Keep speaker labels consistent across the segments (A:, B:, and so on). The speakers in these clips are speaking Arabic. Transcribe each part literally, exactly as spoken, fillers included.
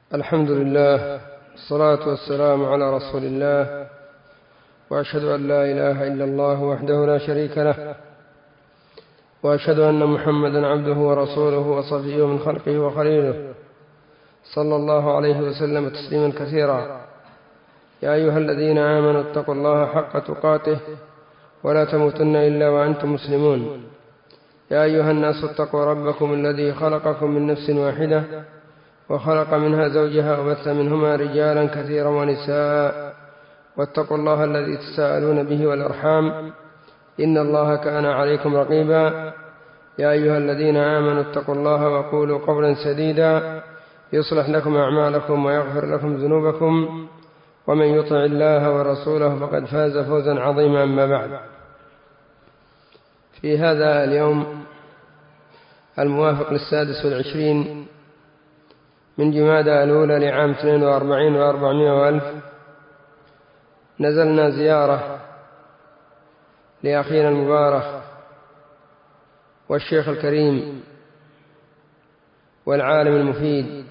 A: الحمد لله، الصلاة والسلام على رسول الله، وأشهد أن لا إله إلا الله وحده لا شريك له، وأشهد أن محمدا عبده ورسوله وصفيه من خلقه وخليله، صلى الله عليه وسلم تسليما كثيرا. يا أيها الذين آمنوا اتقوا الله حق تقاته ولا تموتن إلا وأنتم مسلمون. يا أيها الناس اتقوا ربكم الذي خلقكم من نفس واحدة وخلق منها زوجها وبث منهما رجالا كثيرا ونساء، واتقوا الله الذي تساءلون به والأرحام إن الله كان عليكم رقيبا. يا أيها الذين آمنوا اتقوا الله وقولوا قولا سديدا يصلح لكم أعمالكم ويغفر لكم ذنوبكم، ومن يطع الله ورسوله فقد فاز فوزا عظيما. أما بعد، في هذا اليوم الموافق للسادس والعشرين من جمادى الأولى لعام اثنين وأربعين وأربعمائة وألف نزلنا زيارة لأخينا المبارك والشيخ الكريم والعالم المفيد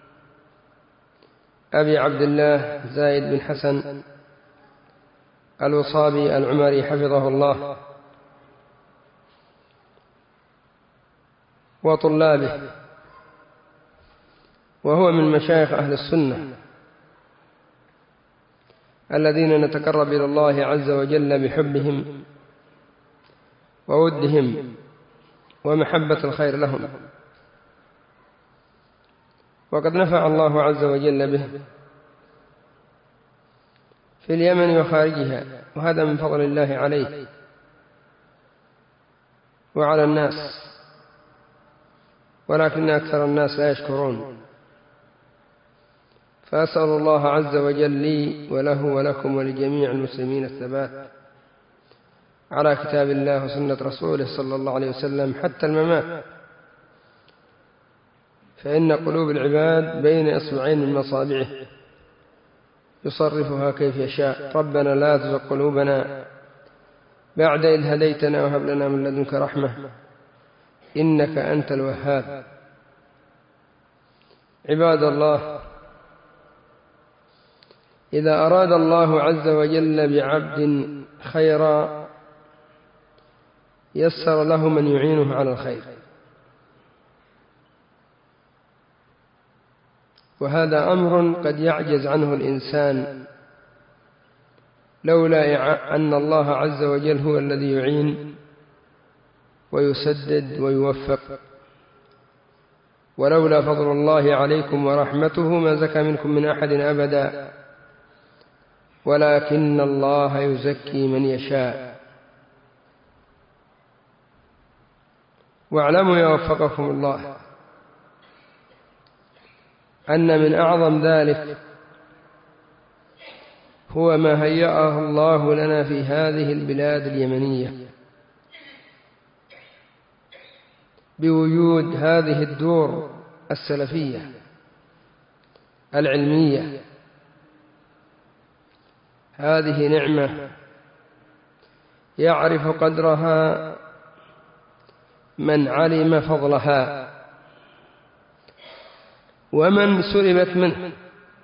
A: أبي عبد الله زايد بن حسن الوصابي العمري حفظه الله وطلابه، وهو من مشايخ أهل السنة الذين نتقرب إلى الله عز وجل بحبهم وودهم ومحبة الخير لهم، وقد نفع الله عز وجل به في اليمن وخارجها، وهذا من فضل الله عليه وعلى الناس، ولكن أكثر الناس لا يشكرون. فأسأل الله عز وجل لي وله ولكم ولجميع المسلمين الثبات على كتاب الله وسنة رسوله صلى الله عليه وسلم حتى الممات، فإن قلوب العباد بين إصبعين من مصابعه يصرفها كيف يشاء. ربنا لا تزغ قلوبنا بعد إذ هديتنا وهب لنا من لدنك رحمة إنك أنت الوهاب. عباد الله، إذا أراد الله عز وجل بعبد خيرا يسر له من يعينه على الخير، وهذا أمر قد يعجز عنه الإنسان لولا أن الله عز وجل هو الذي يعين ويسدد ويوفق، ولولا فضل الله عليكم ورحمته ما زكى منكم من أحد أبدا، ولكن الله يزكي من يشاء. واعلموا يا وفقكم الله أن من أعظم ذلك هو ما هيأه الله لنا في هذه البلاد اليمنية بوجود هذه الدور السلفية العلمية. هذه نعمة يعرف قدرها من علم فضلها ومن سلبت منه،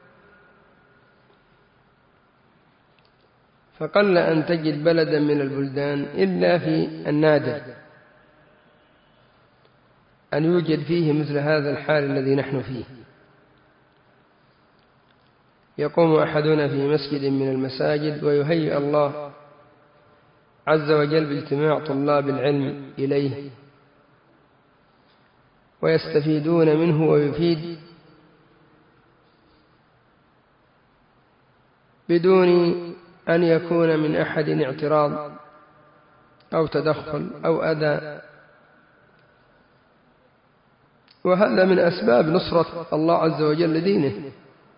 A: فقل أن تجد بلدا من البلدان إلا في النادر أن يوجد فيه مثل هذا الحال الذي نحن فيه. يقوم أحدنا في مسجد من المساجد ويهيئ الله عز وجل باجتماع طلاب العلم إليه ويستفيدون منه ويفيد بدون أن يكون من أحد اعتراض أو تدخل أو أذى، وهذا من أسباب نصرة الله عز وجل لدينه،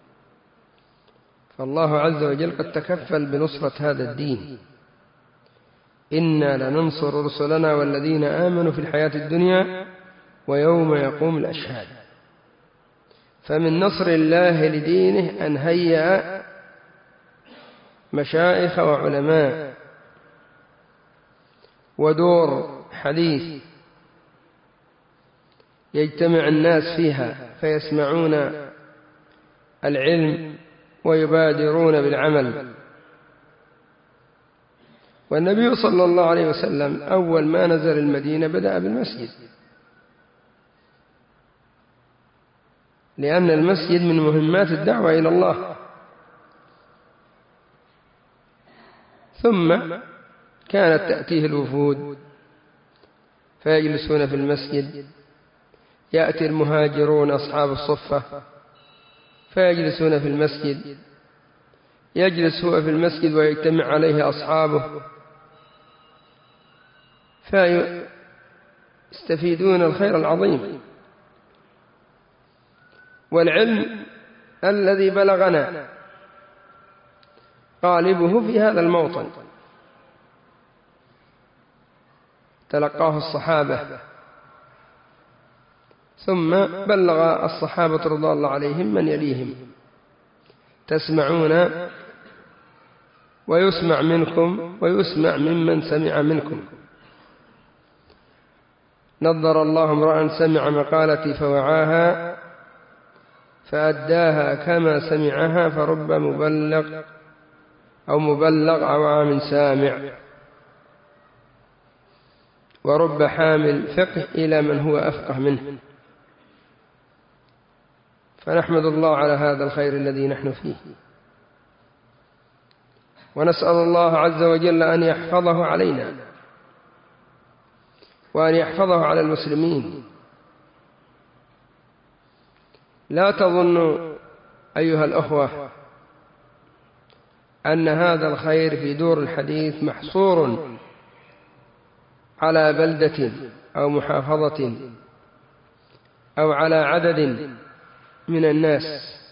A: فالله عز وجل قد تكفل بنصرة هذا الدين. إنا لننصر رسلنا والذين آمنوا في الحياة الدنيا ويوم يقوم الأشهاد. فمن نصر الله لدينه أن هيأ مشايخ وعلماء ودور حديث يجتمع الناس فيها فيسمعون العلم ويبادرون بالعمل. والنبي صلى الله عليه وسلم أول ما نزل المدينة بدأ بالمسجد، لأن المسجد من مهمات الدعوة إلى الله. ثم كانت تأتيه الوفود فيجلسون في المسجد، يأتي المهاجرون أصحاب الصفة فيجلسون في المسجد، يجلس هو في المسجد ويجتمع عليه أصحابه فيستفيدون الخير العظيم. والعلم الذي بلغنا غالبه في هذا الموطن، تلقاه الصحابة، ثم بلغ الصحابة رضي الله عليهم من يليهم. تسمعون ويسمع منكم ويسمع ممن سمع منكم. نظر الله امرأ سمع مقالتي فوعاها فأداها كما سمعها، فرب مبلغ أو مبلغ عوام سامع، ورب حامل فقه إلى من هو أفقه منه. فنحمد الله على هذا الخير الذي نحن فيه، ونسأل الله عز وجل أن يحفظه علينا وأن يحفظه على المسلمين. لا تظنوا أيها الأخوة أن هذا الخير في دور الحديث محصور على بلدة أو محافظة أو على عدد من الناس.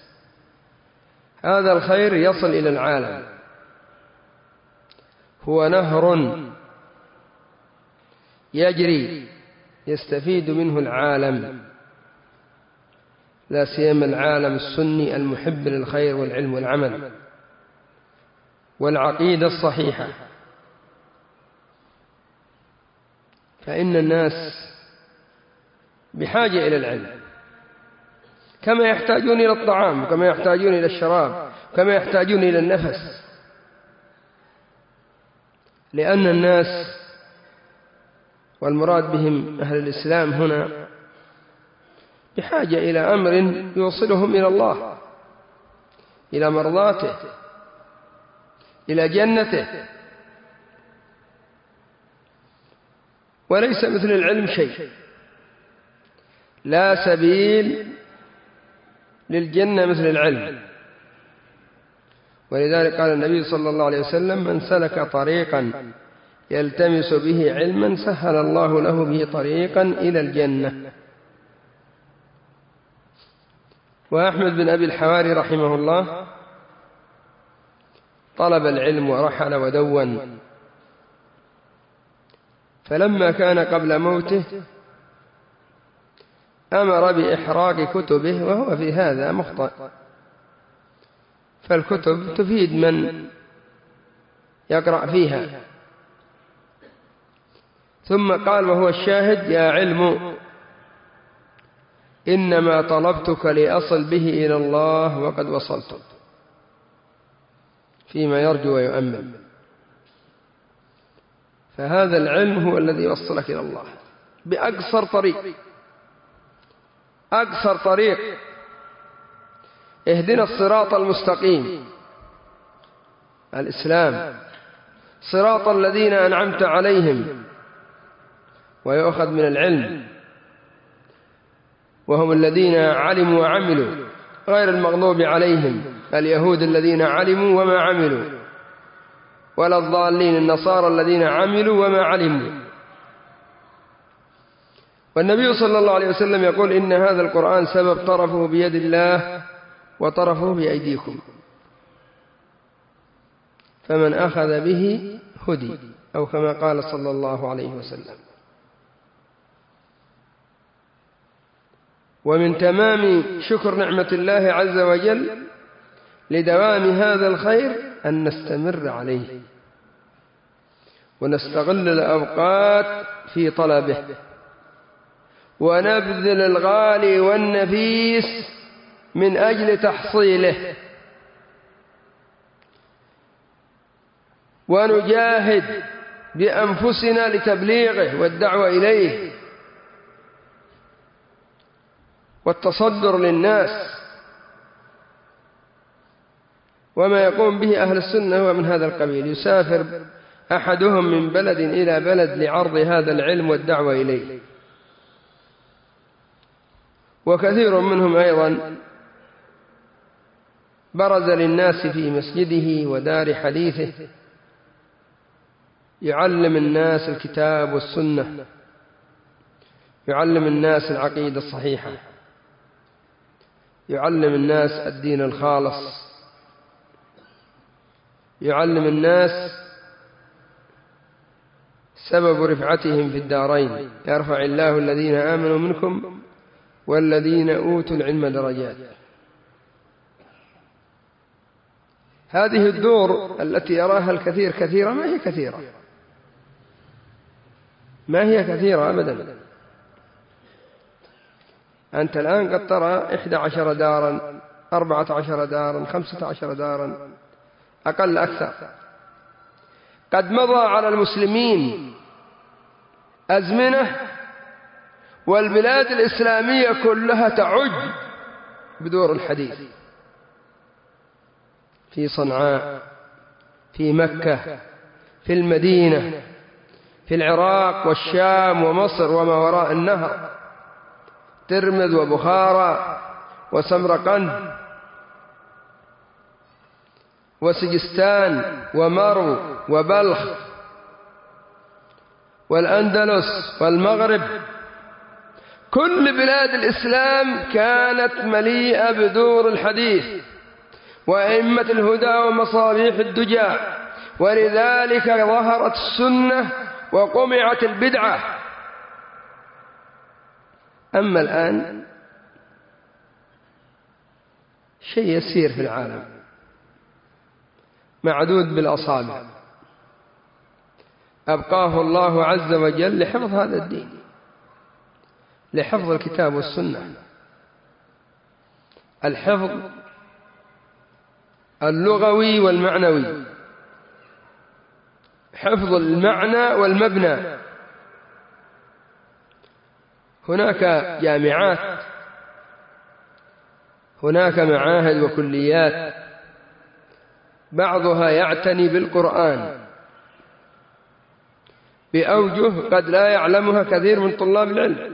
A: هذا الخير يصل إلى العالم، هو نهر يجري يستفيد منه العالم، لا سيما العالم السني المحب للخير والعلم والعمل والعقيدة الصحيحة. فإن الناس بحاجة إلى العلم كما يحتاجون إلى الطعام، كما يحتاجون إلى الشراب، كما يحتاجون إلى النفس. لأن الناس، والمراد بهم أهل الإسلام هنا، بحاجة إلى أمر يوصلهم إلى الله، إلى مرضاته، إلى جنته. وليس مثل العلم شيء، لا سبيل للجنة مثل العلم. ولذلك قال النبي صلى الله عليه وسلم: من سلك طريقا يلتمس به علما سهل الله له به طريقا إلى الجنة. وأحمد بن أبي الحواري رحمه الله طلب العلم ورحل ودون، فلما كان قبل موته أمر بإحراق كتبه، وهو في هذا مخطئ، فالكتب تفيد من يقرأ فيها. ثم قال وهو الشاهد: يا علم إنما طلبتك لأصل به إلى الله وقد وصلت، فيما يرجو ويؤمل. فهذا العلم هو الذي يوصلك إلى الله بأقصر طريق. أقصر طريق: اهدنا الصراط المستقيم، الإسلام، صراط الذين أنعمت عليهم، ويؤخذ من العلم، وهم الذين علموا وعملوا، غير المغضوب عليهم اليهود الذين علموا وما عملوا، ولا الضالين النصارى الذين عملوا وما علموا. والنبي صلى الله عليه وسلم يقول: إن هذا القرآن سبب طرفه بيد الله وطرفه بأيديكم، فمن أخذ به هدي، أو كما قال صلى الله عليه وسلم. ومن تمام شكر نعمة الله عز وجل لدوام هذا الخير أن نستمر عليه ونستغل الأوقات في طلبه، ونبذل الغالي والنفيس من أجل تحصيله، ونجاهد بأنفسنا لتبليغه والدعوة إليه والتصدر للناس. وما يقوم به أهل السنة هو من هذا القبيل، يسافر أحدهم من بلد إلى بلد لعرض هذا العلم والدعوة إليه. وكثير منهم أيضا برز للناس في مسجده ودار حديثه يعلم الناس الكتاب والسنة، يعلم الناس العقيدة الصحيحة، يعلم الناس الدين الخالص، يعلم الناس سبب رفعتهم في الدارين، يرفع الله الذين آمنوا منكم والذين أوتوا العلم درجات. هذه الدور التي يراها الكثير كثيرة ما هي كثيرة، ما هي كثيرة أبدا. أنت الآن قد ترى إحدى عشر دارا، أربعة عشر دارا، خمسة عشر دارا، أقل أكثر. قد مضى على المسلمين أزمنة والبلاد الإسلامية كلها تعج بدور الحديث، في صنعاء، في مكة، في المدينة، في العراق والشام ومصر وما وراء النهر، ترمذ وبخارى وسمرقند وسجستان ومرو وبلخ والأندلس والمغرب. كل بلاد الإسلام كانت مليئة بدور الحديث وأئمة الهدى ومصابيح الدجى، ولذلك ظهرت السنة وقمعت البدعة. أما الآن شيء يسير في العالم معدود بالأصابع، أبقاه الله عز وجل لحفظ هذا الدين، لحفظ الكتاب والسنة، الحفظ اللغوي والمعنوي، حفظ المعنى والمبنى. هناك جامعات، هناك معاهد وكليات بعضها يعتني بالقرآن بأوجه قد لا يعلمها كثير من طلاب العلم،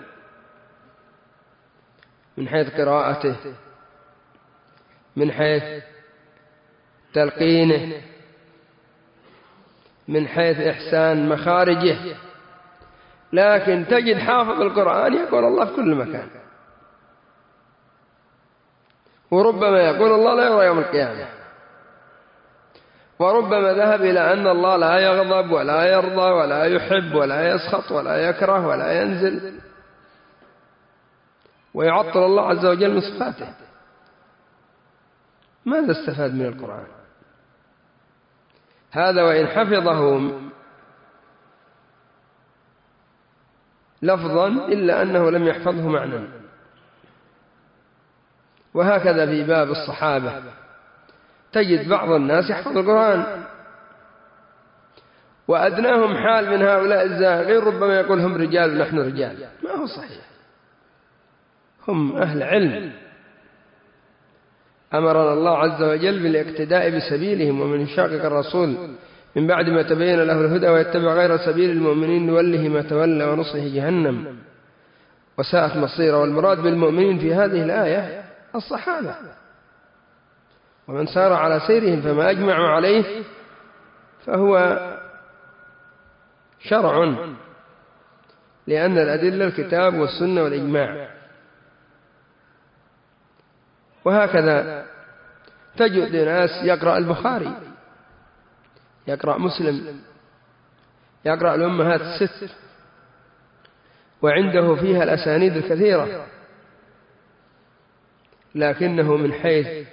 A: من حيث قراءته، من حيث تلقينه، من حيث إحسان مخارجه. لكن تجد حافظ القرآن يقول الله في كل مكان، وربما يقول الله لا يرى يوم القيامة، وربما ذهب إلى أن الله لا يغضب ولا يرضى ولا يحب ولا يسخط ولا يكره ولا ينزل، ويعطل الله عز وجل من صفاته. ماذا استفاد من القرآن هذا وإن حفظه لفظا إلا أنه لم يحفظه معنى؟ وهكذا في باب الصحابة تجد بعض الناس يحفظ القرآن، وأدناهم حال من هؤلاء الزاغين ربما يقول هم رجال ونحن رجال. ما هو صحيح، هم أهل علم أمرنا الله عز وجل بالاقتداء بسبيلهم، ومن يشاقق الرسول من بعد ما تبين له الهدى ويتبع غير سبيل المؤمنين نوله ما تولى ونصله جهنم وساءت مصيره. والمراد بالمؤمنين في هذه الآية الصحابة، ومن سار على سيرهم فما أجمعوا عليه فهو شرع، لأن الأدلة الكتاب والسنة والإجماع. وهكذا تجد ناس يقرأ البخاري، يقرأ مسلم، يقرأ الأمهات الست، وعنده فيها الأسانيد الكثيرة، لكنه من حيث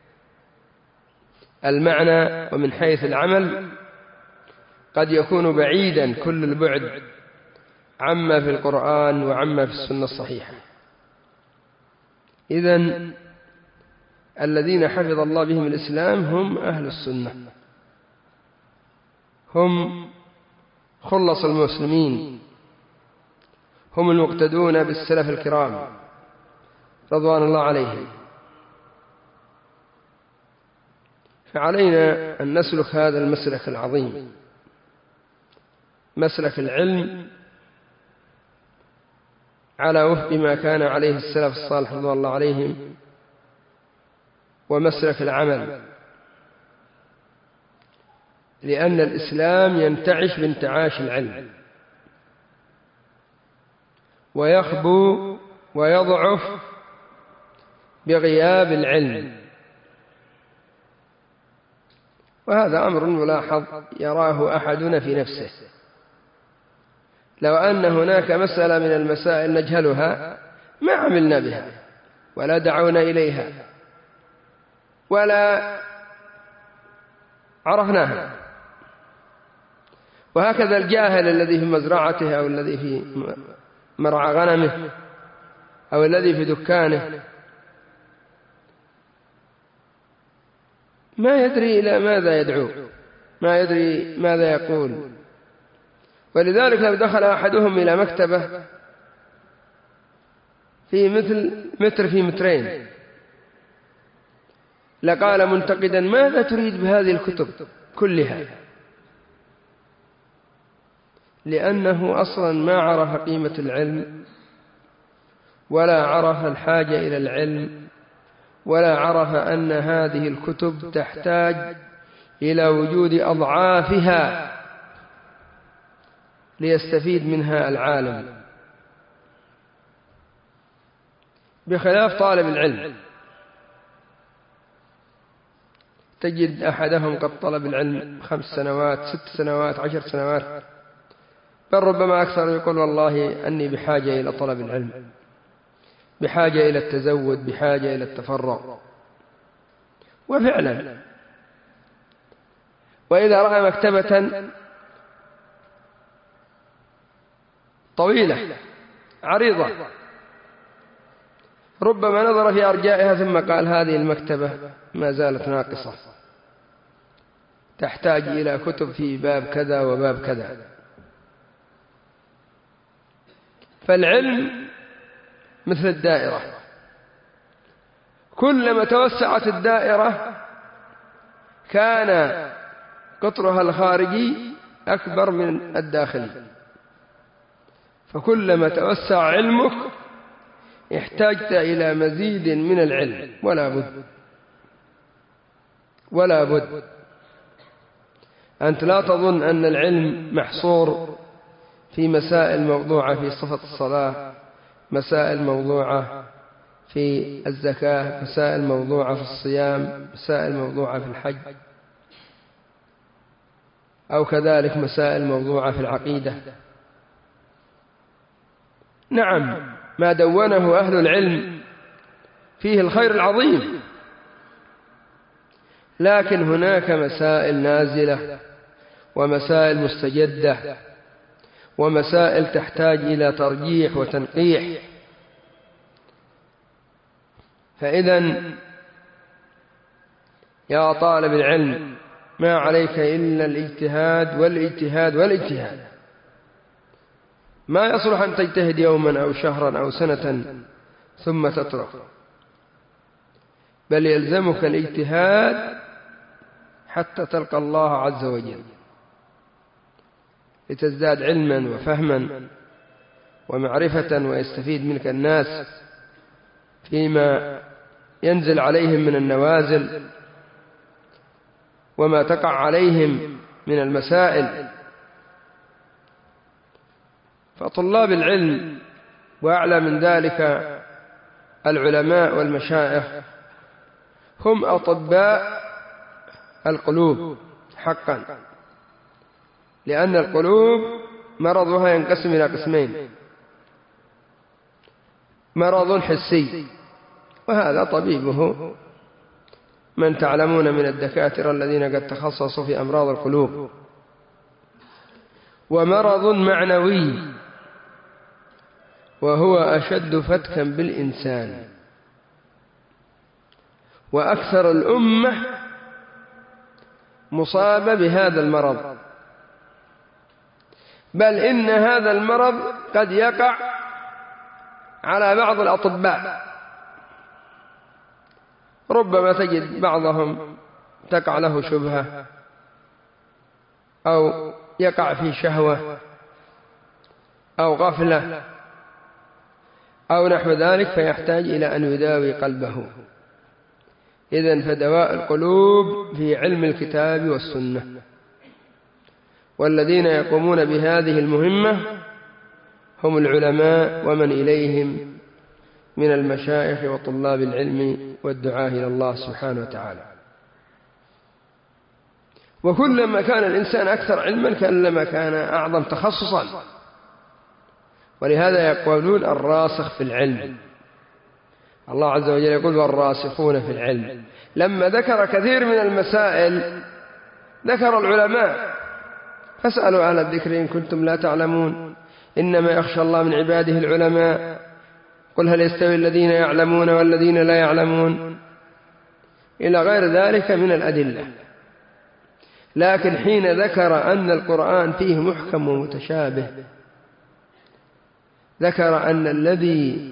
A: المعنى ومن حيث العمل قد يكون بعيدا كل البعد عما في القرآن وعما في السنة الصحيحة. إذن الذين حفظ الله بهم الإسلام هم أهل السنة، هم خلص المسلمين، هم المقتدون بالسلف الكرام رضوان الله عليهم. فعلينا أن نسلك هذا المسلك العظيم، مسلك العلم على وفق ما كان عليه السلف الصالح رضوان الله عليهم، ومسلك العمل، لأن الإسلام ينتعش بانتعاش العلم، ويخبو ويضعف بغياب العلم. وهذا أمر ملاحظ يراه أحدنا في نفسه. لو أن هناك مسألة من المسائل نجهلها ما عملنا بها ولا دعونا إليها ولا عرفناها. وهكذا الجاهل الذي في مزرعته أو الذي في مرعى غنمه أو الذي في دكانه ما يدري إلى ماذا يدعو، ما يدري ماذا يقول. ولذلك لو دخل أحدهم إلى مكتبة في مثل متر في مترين لقال منتقدا: ماذا تريد بهذه الكتب كلها؟ لأنه أصلا ما عرف قيمة العلم، ولا عرف الحاجة إلى العلم، ولا عرف أن هذه الكتب تحتاج إلى وجود أضعافها ليستفيد منها العالم، بخلاف طالب العلم. تجد أحدهم قد طلب العلم خمس سنوات ست سنوات عشر سنوات، بل ربما أكثر، يقول: والله أني بحاجة إلى طلب العلم، بحاجة إلى التزود، بحاجة إلى التفرغ. وفعلا، وإذا رأى مكتبة طويلة عريضة ربما نظر في أرجائها ثم قال: هذه المكتبة ما زالت ناقصة، تحتاج إلى كتب في باب كذا وباب كذا. فالعلم مثل الدائرة، كلما توسعت الدائرة كان قطرها الخارجي أكبر من الداخلي، فكلما توسع علمك احتاجت إلى مزيد من العلم، ولا بد ولا بد أنت لا تظن أن العلم محصور في مسائل موضوعة في صفة الصلاة، مسائل موضوعة في الزكاة، مسائل موضوعة في الصيام، مسائل موضوعة في الحج، أو كذلك مسائل موضوعة في العقيدة. نعم، ما دونه أهل العلم فيه الخير العظيم، لكن هناك مسائل نازلة ومسائل مستجدة ومسائل تحتاج إلى ترجيح وتنقيح. فإذا يا طالب العلم، ما عليك إلا الاجتهاد والاجتهاد والاجتهاد. ما يصلح أن تجتهد يوما أو شهرا أو سنة ثم تترك، بل يلزمك الاجتهاد حتى تلقى الله عز وجل، لتزداد علما وفهما ومعرفة، ويستفيد منك الناس فيما ينزل عليهم من النوازل وما تقع عليهم من المسائل. فطلاب العلم، وأعلى من ذلك العلماء والمشايخ، هم أطباء القلوب حقا، لأن القلوب مرضها ينقسم إلى قسمين: مرض حسي، وهذا طبيبه من تعلمون من الدكاترة الذين قد تخصصوا في أمراض القلوب، ومرض معنوي، وهو أشد فتكا بالإنسان، وأكثر الأمة مصابة بهذا المرض، بل إن هذا المرض قد يقع على بعض الأطباء. ربما تجد بعضهم تقع له شبهة أو يقع في شهوة أو غفلة أو نحو ذلك، فيحتاج إلى أن يداوي قلبه. إذن فدواء القلوب في علم الكتاب والسنة، والذين يقومون بهذه المهمة هم العلماء ومن إليهم من المشايخ وطلاب العلم والدعاة إلى الله سبحانه وتعالى. وكلما كان الإنسان أكثر علما كلما كان أعظم تخصصا، ولهذا يقولون الراسخ في العلم. الله عز وجل يقول والراسخون في العلم. لما ذكر كثير من المسائل ذكر العلماء، فاسألوا أهل الذكر إن كنتم لا تعلمون، إنما يخشى الله من عباده العلماء، قل هل يستوي الذين يعلمون والذين لا يعلمون، إلى غير ذلك من الأدلة. لكن حين ذكر أن القرآن فيه محكم ومتشابه، ذكر أن الذي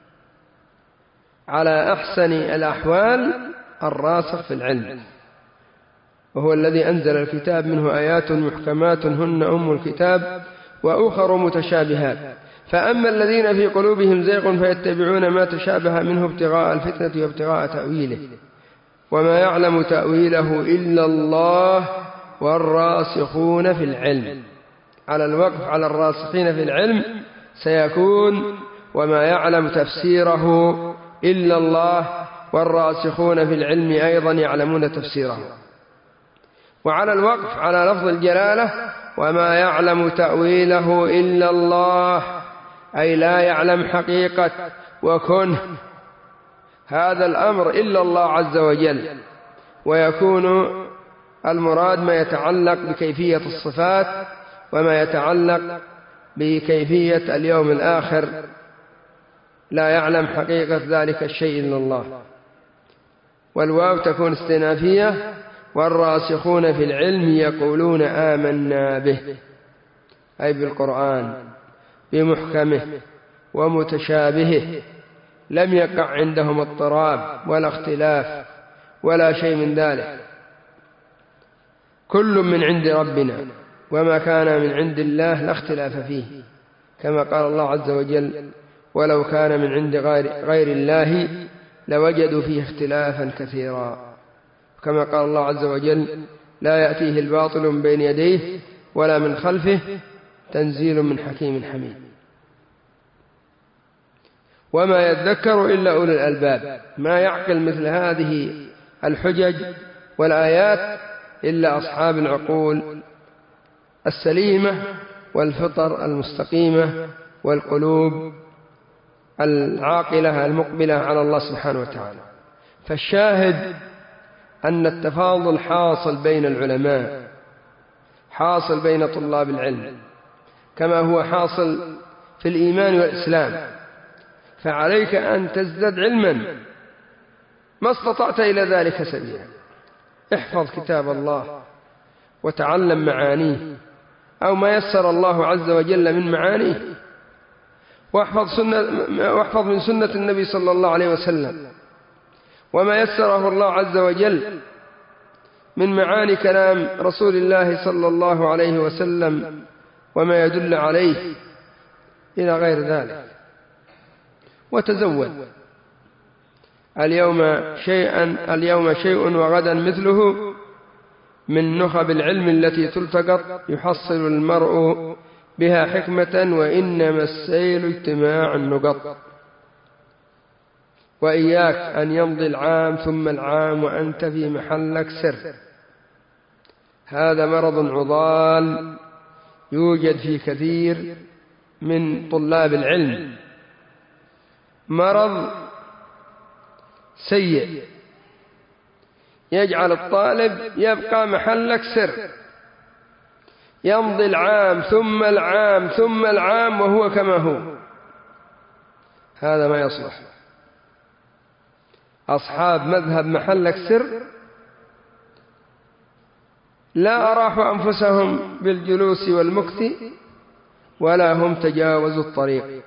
A: على أحسن الأحوال الراسخ في العلم، وهو الذي أنزل الكتاب منه آيات محكمات هن أم الكتاب وأخر متشابهات، فأما الذين في قلوبهم زيغ فيتبعون ما تشابه منه ابتغاء الفتنة وابتغاء تأويله وما يعلم تأويله إلا الله والراسخون في العلم. على الوقف على الراسخين في العلم سيكون وما يعلم تفسيره إلا الله والراسخون في العلم أيضا يعلمون تفسيره. وعلى الوقف على لفظ الجلالة وما يعلم تأويله إلا الله، أي لا يعلم حقيقة وكنه هذا الأمر إلا الله عز وجل، ويكون المراد ما يتعلق بكيفية الصفات وما يتعلق بكيفية اليوم الآخر، لا يعلم حقيقة ذلك الشيء إلا الله. والواو تكون استنافية، والراسخون في العلم يقولون آمنا به، أي بالقرآن بمحكمه ومتشابهه، لم يقع عندهم اضطراب ولا اختلاف ولا شيء من ذلك، كل من عند ربنا، وما كان من عند الله لا اختلاف فيه، كما قال الله عز وجل ولو كان من عند غير الله لوجدوا فيه اختلافا كثيرا، كما قال الله عز وجل لا يأتيه الباطل من بين يديه ولا من خلفه تنزيل من حكيم حميد. وما يذكر إلا أولو الألباب، ما يعقل مثل هذه الحجج والآيات إلا أصحاب العقول السليمة والفطر المستقيمة والقلوب العاقلة المقبلة على الله سبحانه وتعالى. فالشاهد أن التفاضل حاصل بين العلماء، حاصل بين طلاب العلم، كما هو حاصل في الإيمان والإسلام. فعليك أن تزداد علما ما استطعت إلى ذلك سبيلا. احفظ كتاب الله وتعلم معانيه أو ما يسر الله عز وجل من معانيه، واحفظ, سنة واحفظ من سنة النبي صلى الله عليه وسلم وما يسره الله عز وجل من معاني كلام رسول الله صلى الله عليه وسلم وما يدل عليه إلى غير ذلك. وتزود، اليوم شيئا اليوم شيء وغدا مثله من نخب العلم التي تلتقط يحصل المرء بها حكمة، وإنما السيل اجتماع النقط. وإياك أن يمضي العام ثم العام وأنت في محلك سر، هذا مرض عضال يوجد في كثير من طلاب العلم، مرض سيء يجعل الطالب يبقى محلك سر، يمضي العام ثم العام ثم العام وهو كما هو، هذا ما يصلح. أصحاب مذهب محلك سر لا أراحوا أنفسهم بالجلوس والمكث ولا هم تجاوزوا الطريق،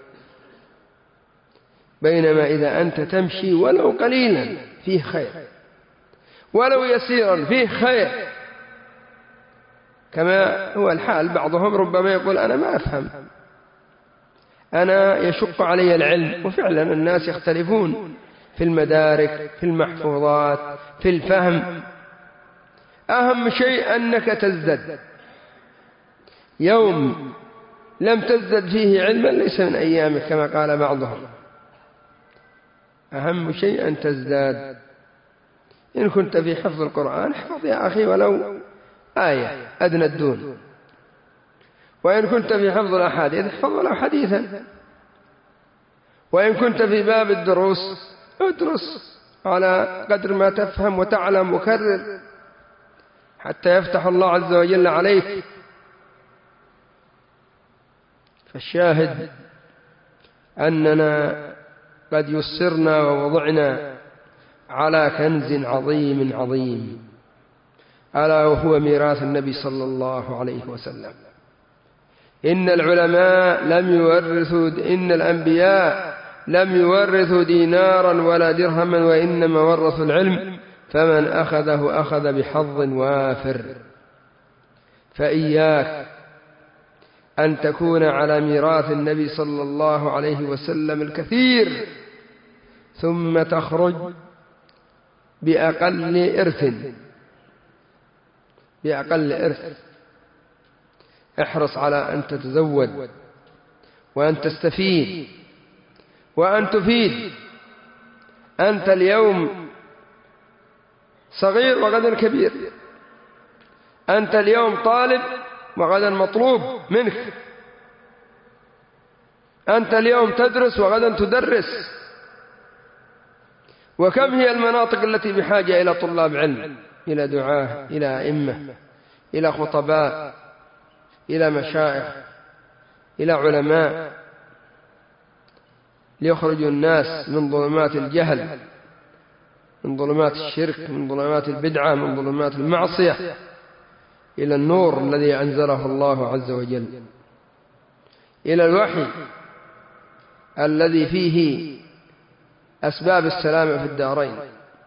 A: بينما إذا أنت تمشي ولو قليلا فيه خير، ولو يسيرا فيه خير. كما هو الحال، بعضهم ربما يقول أنا ما أفهم، أنا يشق علي العلم، وفعلا الناس يختلفون في المدارك، في المحفوظات، في الفهم. أهم شيء أنك تزدد. يوم لم تزدد فيه علما ليس من أيامك كما قال بعضهم. أهم شيء أن تزداد. إن كنت في حفظ القرآن احفظ يا أخي ولو آية أدنى الدون، وإن كنت في حفظ الأحاديث احفظ ولو حديثا، وإن كنت في باب الدروس ادرس على قدر ما تفهم وتعلم وكرر حتى يفتح الله عز وجل عليك. فالشاهد أننا قد يسرنا ووضعنا على كنز عظيم عظيم، ألا وهو ميراث النبي صلى الله عليه وسلم. إن العلماء لم يورثوا إن الأنبياء لم يورثوا دينارا ولا درهما، وإنما ورثوا العلم، فمن أخذه أخذ بحظ وافر. فإياك أن تكون على ميراث النبي صلى الله عليه وسلم الكثير ثم تخرج بأقل إرث بأقل إرث. احرص على أن تتزود وأن تستفيد وأن تفيد. أنت اليوم صغير وغدا كبير، أنت اليوم طالب وغدا مطلوب منك، أنت اليوم تدرس وغدا تدرس. وكم هي المناطق التي بحاجة إلى طلاب علم، إلى دعاة، إلى أئمة، إلى خطباء، إلى مشايخ، إلى علماء، ليخرجوا الناس من ظلمات الجهل، من ظلمات الشرك، من ظلمات البدعة، من ظلمات المعصية، إلى النور الذي أنزله الله عز وجل، إلى الوحي الذي فيه أسباب السلامة في الدارين.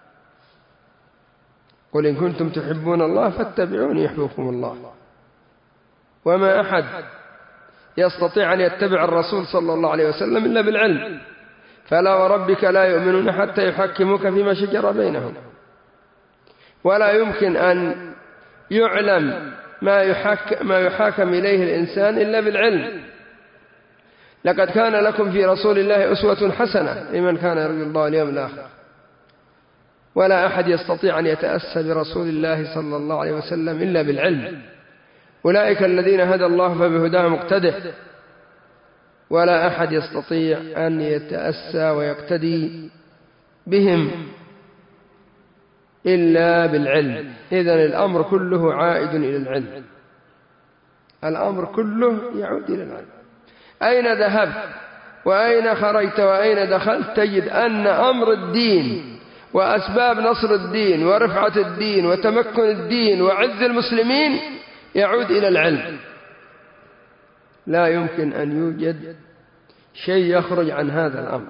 A: قل إن كنتم تحبون الله فاتبعوني يحببكم الله. وما أحد يستطيع أن يتبع الرسول صلى الله عليه وسلم إلا بالعلم. فلا وربك لا يؤمنون حتى يحكموك فيما شجر بينهم. ولا يمكن أن يعلم ما يحاك ما يحاكم إليه الإنسان إلا بالعلم. لقد كان لكم في رسول الله أسوة حسنة لمن كان يرجو الله اليوم الآخر. ولا أحد يستطيع أن يتأسى برسول الله صلى الله عليه وسلم إلا بالعلم. أولئك الذين هدى الله فبهداه مقتده. ولا أحد يستطيع أن يتأسى ويقتدي بهم إلا بالعلم. إذن الأمر كله عائد إلى العلم، الأمر كله يعود إلى العلم. أين ذهبت وأين خرجت وأين دخلت تجد أن أمر الدين وأسباب نصر الدين ورفعة الدين وتمكن الدين وعز المسلمين يعود إلى العلم. لا يمكن أن يوجد شيء يخرج عن هذا الأمر،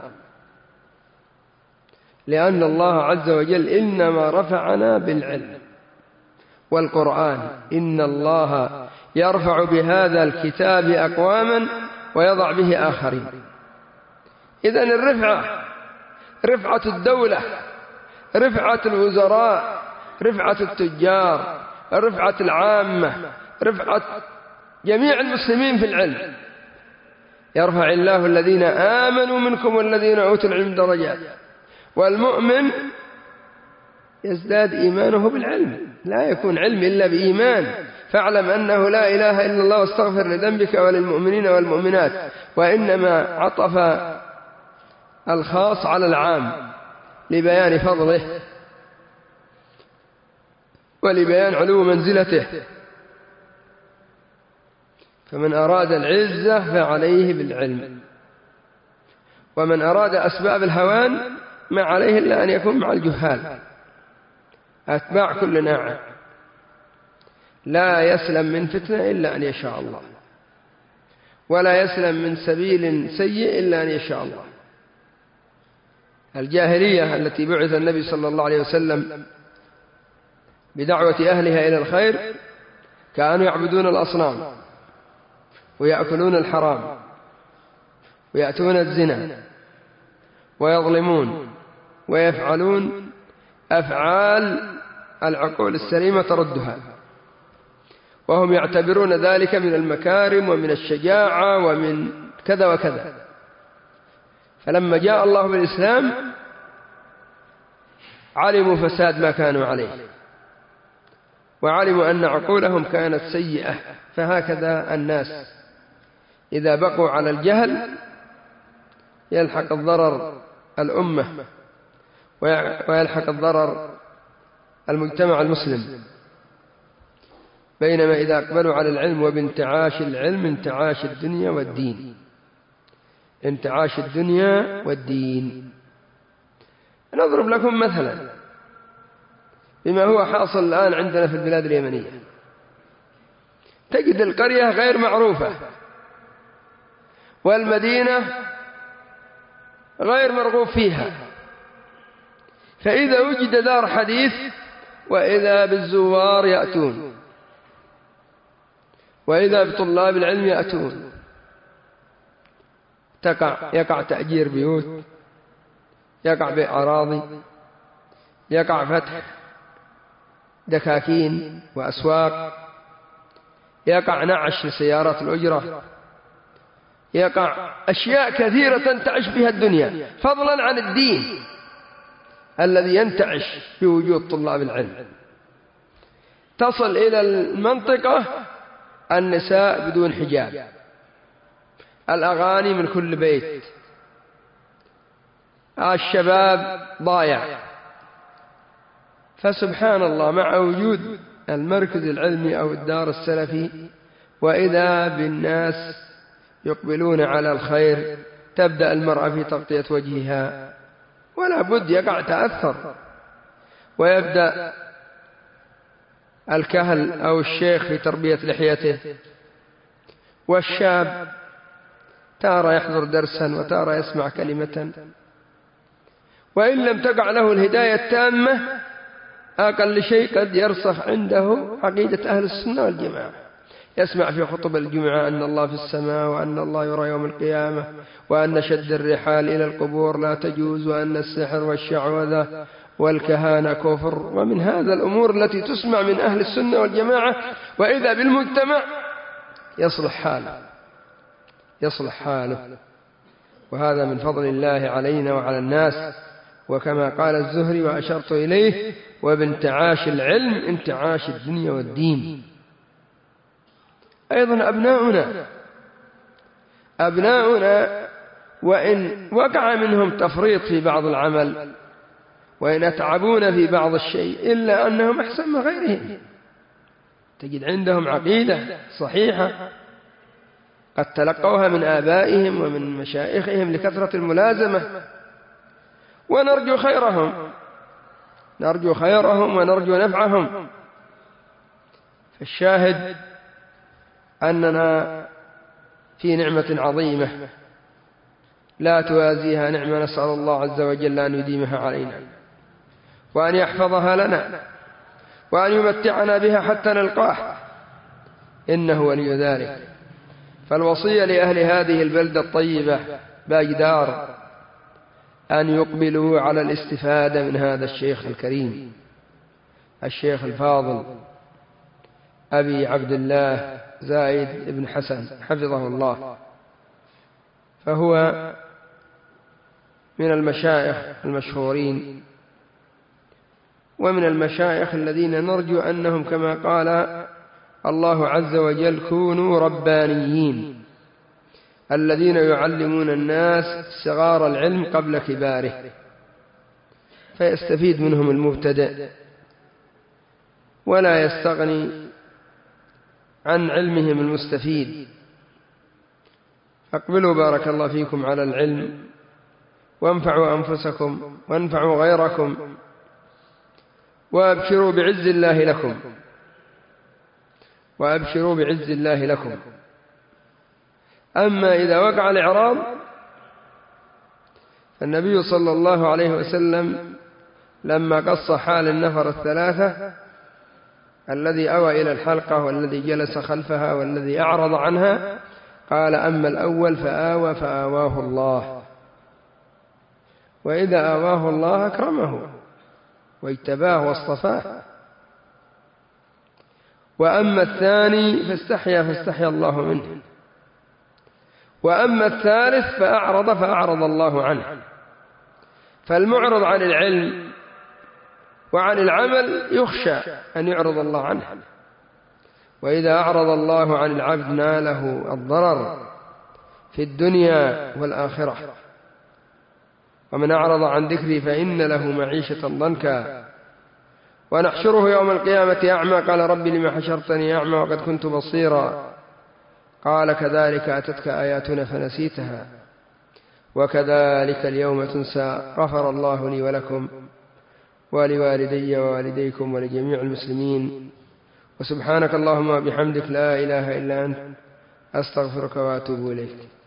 A: لأن الله عز وجل إنما رفعنا بالعلم والقرآن. إن الله يرفع بهذا الكتاب أقواما ويضع به آخرين. إذن الرفعة رفعة الدولة، رفعة الوزراء، رفعة التجار، رفعة العامة، رفعة جميع المسلمين في العلم. يرفع الله الذين آمنوا منكم والذين أوتوا العلم درجات. والمؤمن يزداد إيمانه بالعلم، لا يكون علم إلا بإيمان. فاعلم أنه لا إله إلا الله واستغفر لذنبك وللمؤمنين والمؤمنات. وإنما عطف الخاص على العام لبيان فضله ولبيان علو منزلته. فمن أراد العزة فعليه بالعلم، ومن أراد أسباب الهوان ما عليه إلا أن يكون مع الجهال أتباع كل ناعم، لا يسلم من فتنة إلا أن يشاء الله، ولا يسلم من سبيل سيء إلا أن يشاء الله. الجاهلية التي بعث النبي صلى الله عليه وسلم بدعوة أهلها إلى الخير كانوا يعبدون الأصنام ويأكلون الحرام ويأتون الزنا ويظلمون ويفعلون أفعال العقول السليمة تردها، وهم يعتبرون ذلك من المكارم ومن الشجاعة ومن كذا وكذا. فلما جاء الله بالإسلام علموا فساد ما كانوا عليه، وعلموا أن عقولهم كانت سيئة. فهكذا الناس إذا بقوا على الجهل يلحق الضرر الأمة ويلحق الضرر المجتمع المسلم، بينما إذا أقبلوا على العلم وبانتعاش العلم انتعاش الدنيا والدين، انتعاش الدنيا والدين. نضرب لكم مثلا بما هو حاصل الآن عندنا في البلاد اليمنية. تجد القرية غير معروفة والمدينة غير مرغوب فيها، فإذا وجد دار حديث وإذا بالزوار يأتون، وإذا بطلاب العلم يأتون، تقع يقع تأجير بيوت، يقع بيع أراضي، يقع فتح دكاكين وأسواق، يقع نعش لسيارات الأجرة، يقع أشياء كثيرة تنتعش بها الدنيا، فضلا عن الدين الذي ينتعش بوجود طلاب العلم. تصل إلى المنطقة النساء بدون حجاب، الأغاني من كل بيت، الشباب ضايع. فسبحان الله، مع وجود المركز العلمي أو الدار السلفي وإذا بالناس يقبلون على الخير تبدأ المرأة في تغطية وجهها ولا بد يقع تأثر، ويبدأ الكهل أو الشيخ في تربية لحيته، والشاب تارى يحضر درسا وتارى يسمع كلمة، وإن لم تقع له الهداية التامة أقل شيء قد يرسخ عنده عقيدة أهل السنة والجماعة. يسمع في خطب الجمعة أن الله في السماء، وأن الله يرى يوم القيامة، وأن شد الرحال إلى القبور لا تجوز، وأن السحر والشعوذة والكهانة كفر، ومن هذا الأمور التي تسمع من أهل السنة والجماعة. وإذا بالمجتمع يصلح حاله يصلح حاله وهذا من فضل الله علينا وعلى الناس. وكما قال الزهري وأشرت إليه: وبانتعاش العلم انتعاش الدنيا والدين. أيضا أبناؤنا أبناؤنا وإن وقع منهم تفريط في بعض العمل وإن أتعبون في بعض الشيء إلا أنهم أحسن من غيرهم. تجد عندهم عقيدة صحيحة قد تلقوها من آبائهم ومن مشايخهم لكثرة الملازمة، ونرجو خيرهم نرجو خيرهم ونرجو نفعهم. فالشاهد أننا في نعمة عظيمة لا توازيها نعمة، نسأل الله عز وجل أن يديمها علينا وأن يحفظها لنا وأن يمتعنا بها حتى نلقاه، إنه ولي ذلك. فالوصية لأهل هذه البلدة الطيبة باجدار أن يقبلوا على الاستفادة من هذا الشيخ الكريم، الشيخ الفاضل أبي عبد الله زايد بن حسن حفظه الله. فهو من المشايخ المشهورين ومن المشايخ الذين نرجو أنهم كما قال الله عز وجل: كونوا ربانيين، الذين يعلمون الناس صغار العلم قبل كباره، فيستفيد منهم المبتدئ ولا يستغني عن علمهم المستفيد. أقبلوا بارك الله فيكم على العلم وانفعوا أنفسكم وانفعوا غيركم وأبشروا بعز الله لكم وأبشروا بعز الله لكم. أما إذا وقع الإعراض فالنبي صلى الله عليه وسلم لما قص حال النفر الثلاثة الذي أوى إلى الحلقة والذي جلس خلفها والذي أعرض عنها قال: أما الأول فآوى فآواه الله، وإذا آواه الله أكرمه واجتباه واصطفاه. وأما الثاني فاستحيا فاستحيا الله منه، وأما الثالث فأعرض فأعرض الله عنه. فالمعرض عن العلم وعن العمل يخشى أن يعرض الله عنه، وإذا أعرض الله عن العبد ناله الضرر في الدنيا والآخرة. ومن أعرض عن ذكري فإن له معيشة ضنكا ونحشره يوم القيامة أعمى قال: رب لما حشرتني أعمى وقد كنت بصيرا قال: كذلك أتتك آياتنا فنسيتها وكذلك اليوم تنسى. غفر الله لي ولكم ولوالدي ووالديكم ولجميع المسلمين، وسبحانك اللهم وبحمدك لا إله إلا أنت أستغفرك وأتوب إليك.